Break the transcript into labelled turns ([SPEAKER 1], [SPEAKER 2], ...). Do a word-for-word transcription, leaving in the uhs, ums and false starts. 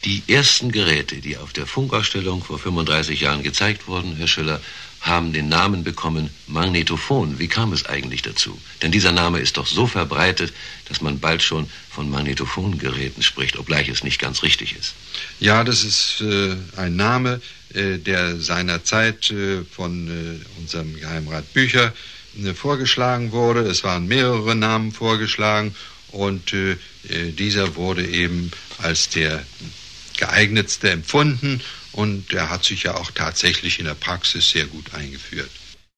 [SPEAKER 1] Die ersten Geräte, die auf der Funkausstellung vor fünfunddreißig Jahren gezeigt wurden, Herr Schiller, haben den Namen bekommen Magnetophon. Wie kam es eigentlich dazu? Denn dieser Name ist doch so verbreitet, dass man bald schon von Magnetophongeräten spricht, obgleich es nicht ganz richtig ist.
[SPEAKER 2] Ja, das ist äh, ein Name, äh, der seinerzeit äh, von äh, unserem Geheimrat Bücher äh, vorgeschlagen wurde. Es waren mehrere Namen vorgeschlagen und äh, dieser wurde eben als der geeignetste empfunden und er hat sich ja auch tatsächlich in der Praxis sehr gut eingeführt.